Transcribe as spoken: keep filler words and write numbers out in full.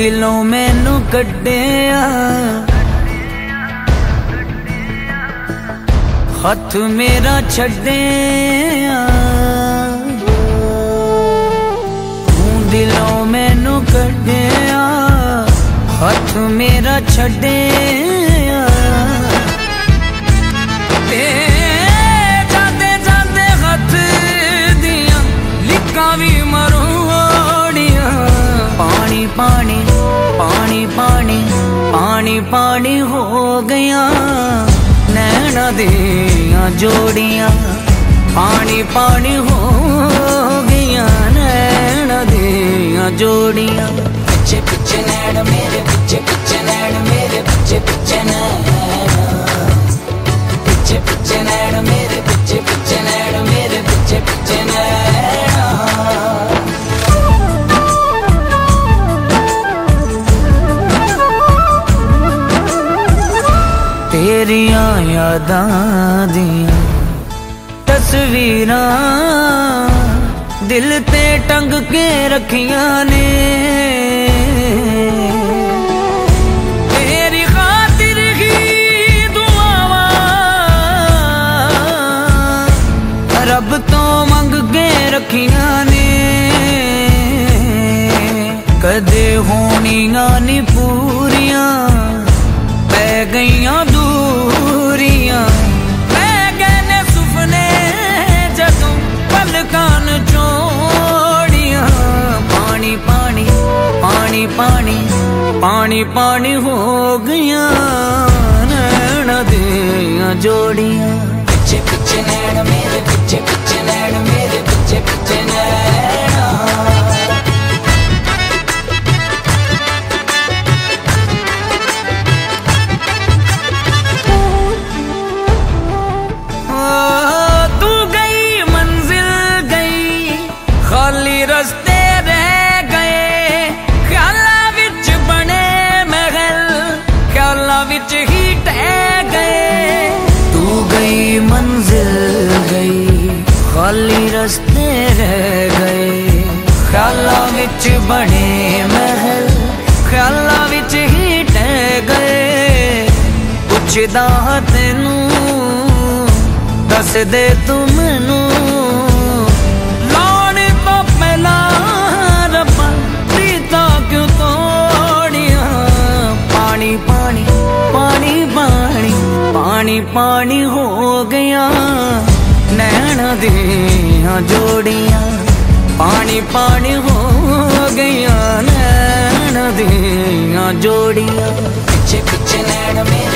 दिलों मैनू कड्डिया, हथ मेरा छड्डिया। तू दिलों मैनू कड्डिया, हथ मेरा छड्डिया। ते जाते जाते हथ दियां लिक्कां भी मरोड़ियां। पानी पानी पानी पानी पानी पानी हो गया नैना दियां जोड़ियां। पानी पानी हो गया नैना दियां जोड़ियां। पिछे पिछे नैन मेरे, पिछे पिछे नैन मेरे, पिछे पिछे नैन। पिछे पिछे नैन मेरे, पिछे पिछे नैन मेरे, पिछे पिछे नैन। तेरिया यादां दियां तस्वीरां दिल ते टंग के रखियां ने। तेरी खातिर ही दुआवां रब तो मंग के रखियां ने। कदे होनियां नी पूरियां पै गईयां दूरियां। पै गए ने सुपने जदों पलकां चोड़ियां। पानी पानी पानी पानी पानी पानी हो गया नैना दियां जोड़ियां। पिछे पिछे नैन मेरे, पिछे पिछे नैन मेरे, पिछे पिछे नैना। रस्ते रह गए ख्यालां विच बने महल, ख्यालां विच ही टह गए। तू गई मंजिल गई खाली रस्ते रह गए। ख्यालां विच बने महल, ख्यालां विच ही टह गए। पुछदा तैनू दस दे तू मैनू पानी पानी पानी पानी पानी हो गया नैना दियां जोड़ियां। पानी पानी हो गया नैना दियां जोड़ियां। पिछे पिछे नैन मेरे,